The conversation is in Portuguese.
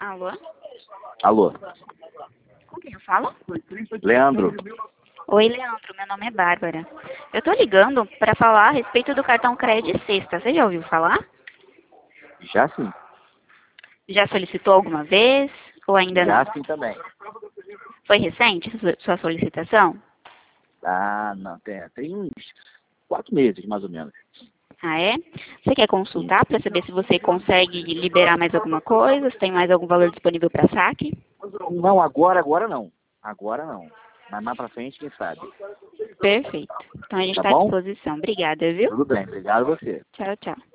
Alô? Alô, Com quem eu falo? Leandro. Oi, Leandro. Meu nome é Bárbara. Eu tô ligando para falar a respeito do cartão crédito sexta. Você já ouviu falar? Já sim, Já solicitou alguma vez? Ou ainda já não? sim também. Foi recente sua solicitação? Ah, não, tem uns 4 meses, mais ou menos. Ah, é? Você quer Sim. consultar para saber se você consegue liberar mais alguma coisa? Se tem mais algum valor disponível para saque? Não, agora não. Agora não. Mas mais pra frente, quem sabe. Perfeito. Então a gente Tá está à bom? disposição. Obrigada, viu? Tudo bem, obrigado a você. Tchau, tchau.